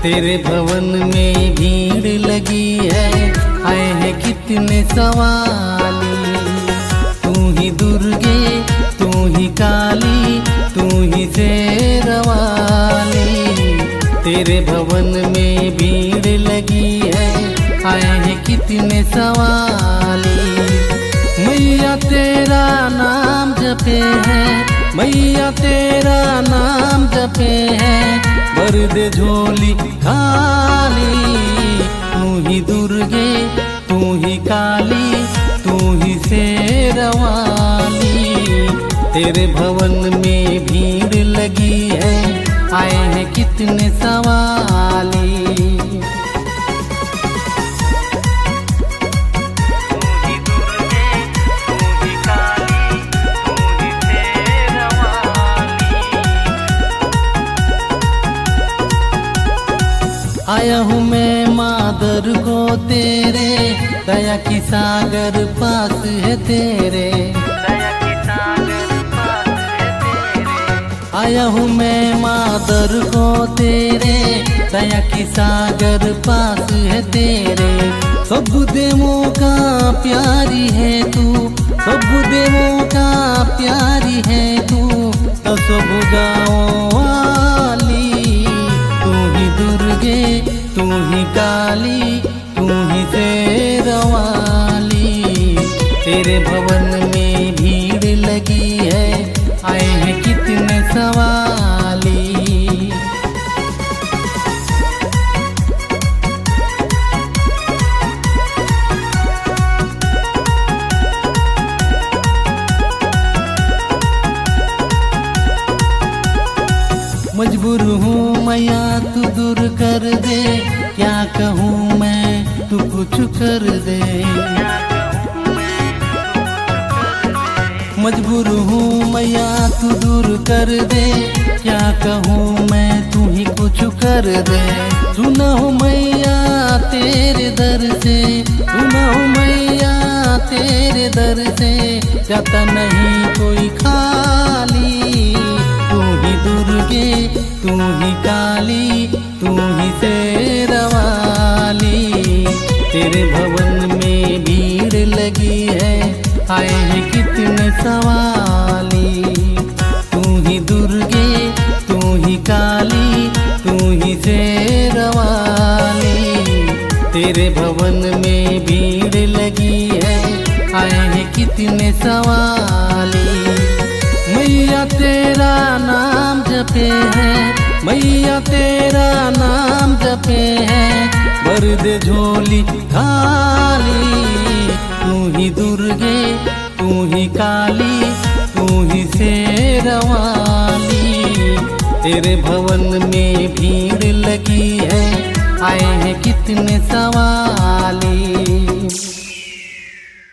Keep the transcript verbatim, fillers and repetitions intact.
तेरे भवन में भीड़ लगी है, आए हैं कितने सवाली। तू ही दुर्गे, तू ही काली, तू ही शेरवाली। तेरे भवन में भीड़ लगी है, आए हैं कितने सवाली। मैया तेरा नाम जपे हैं, मैया तेरा नाम जपे हैं, भर दे झोली खाली। तू ही दुर्गे, तू ही काली, तू ही शेरवाली। तेरे भवन में भीड़ लगी है, आए हैं कितने सवाली। आया हूँ मैं मादर को तेरे, दया की सागर पास है तेरे। आया हूँ मैं मादर को तेरे, दया की सागर पास है तेरे। सब देवों का प्यारी है तू, सब देवों का प्यारी है तू, दसों भुजाओं वाली। तू ही दुर्गे, तू ही काली, तू ही शेरवाली। तेरे भवन में भीड़ लगी है, आए हैं कितने सवाली। मजबूर हूँ मैया तू दूर कर दे, क्या कहूँ मैं तू कुछ कर दे। मजबूर हूँ मैया तू दूर कर दे, क्या कहूँ मैं तू ही कुछ कर दे। सुना हो मैया तेरे दर से, सुना हो मैया तेरे दर से, जाता नहीं कोई खाली। तू ही दुर्गे, तू ही काली, तू ही शेरवाली। तेरे भवन में भीड़ लगी है, आए हैं कितने सवाली। तू ही दुर्गे, तू ही काली, तू ही शेरवाली। तेरे भवन में भीड़ लगी है, आए हैं कितने सवाली। मैया तेरा नाम जपे हैं, मैया तेरा नाम जपे हैं, भर दे झोली खाली। तू ही दुर्गे, तू ही काली, तू ही शेरवाली। तेरे भवन में भीड़ लगी है, आए हैं कितने सवाली।